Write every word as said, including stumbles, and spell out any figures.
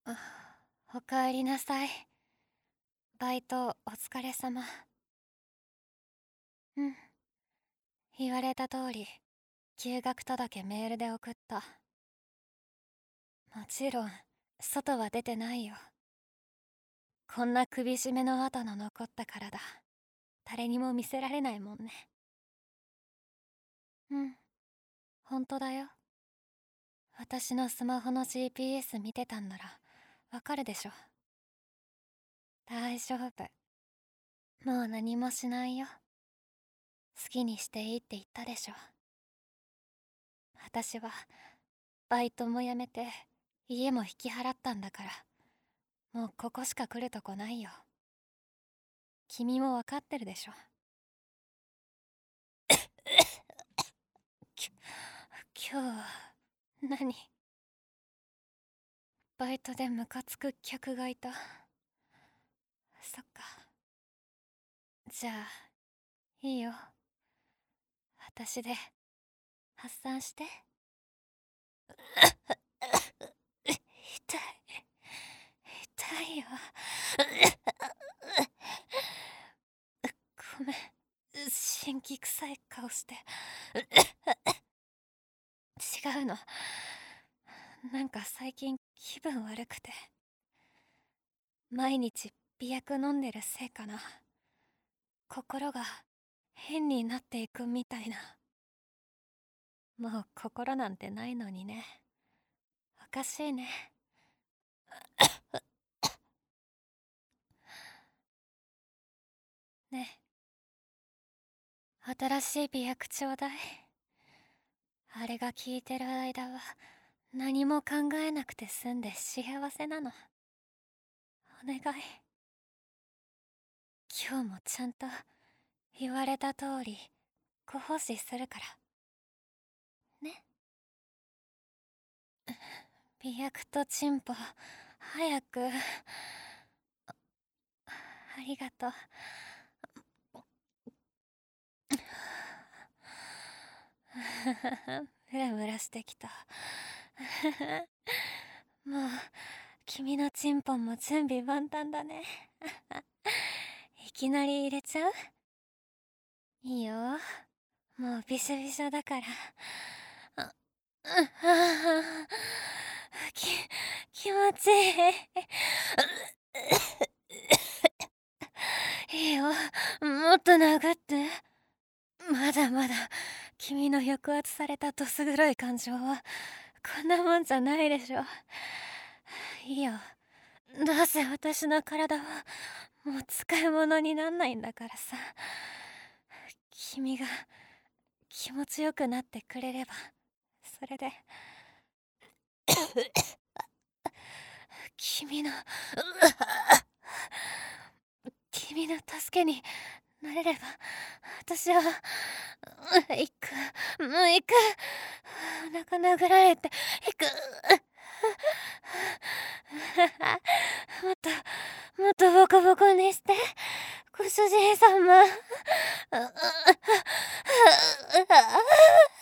あ、おかえりなさい。バイトお疲れ様。うん、言われた通り、休学届メールで送った。もちろん、外は出てないよ。こんな首絞めの跡の残った体、誰にも見せられないもんね。うん、ほんとだよ。私のスマホの ジーピーエス 見てたんなら、わかるでしょ。大丈夫。もう何もしないよ。好きにしていいって言ったでしょ。私はバイトも辞めて家も引き払ったんだから、もうここしか来るとこないよ。君も分かってるでしょ。き今日は何？バイトでムカつく客がいた。そっか。じゃあいいよ。私で発散して。痛い痛いよ。ごめん、辛気臭い顔して。違うの、なんか最近気分悪くて、毎日美薬飲んでるせいかな。心が変になっていくみたいな。もう心なんてないのにね。おかしいね。ねえ、新しい美薬ちょうだい。あれが効いてる間は何も考えなくて済んで幸せなの。お願い。今日もちゃんと言われた通りご奉仕するからね。美薬とチンポ早く。ありがとう。ムラムラしてきた。もう君のチンポンも準備万端だね。いきなり入れちゃう？いいよ、もうびしょびしょだから。ああき気持ちいい。いいよ、もっと殴って。まだまだ君の抑圧されたどす黒い感情はこんなもんじゃないでしょ。いいよ、どうせ私の体はもう使い物になんないんだからさ。君が気持ちよくなってくれればそれで。君の君の助けになれれば私は行く、もう行く。お腹殴られて行く。もっともっとボコボコにしてご主人様。